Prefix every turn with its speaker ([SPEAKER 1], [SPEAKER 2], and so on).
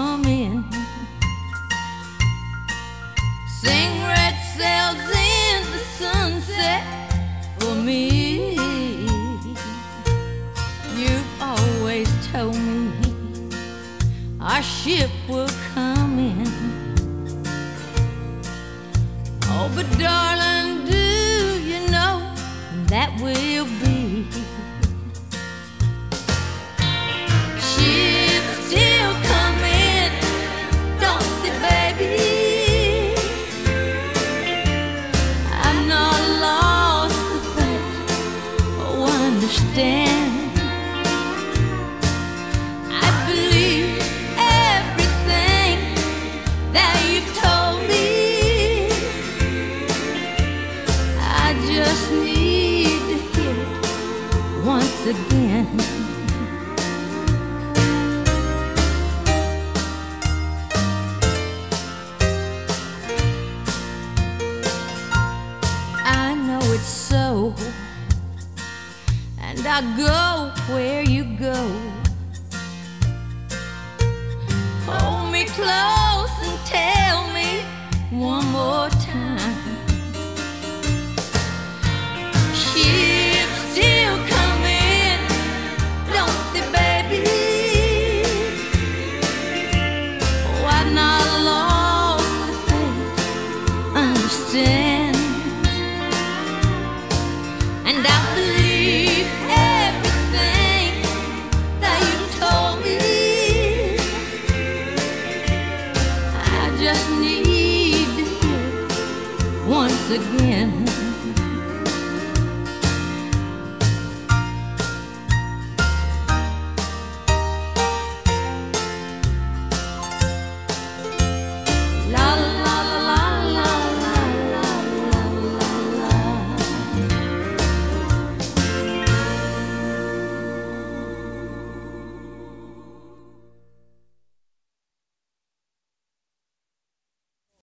[SPEAKER 1] come in. Sing red sails in the sunset for me. You've always told me our ship will come in. Oh, but darling, do you know that will be? Ships still come in, don't they, baby? I've not lost the faith, oh, understand. I believe everything that you've told me. I just need to hear it once again. I know it's so, and I'll go where you go. Hold me close and tell me one more time. Ships still come in, don't they, baby? Oh, I've not lost the faith, understand. And I believe everything that you told me. I just need to hear it once again.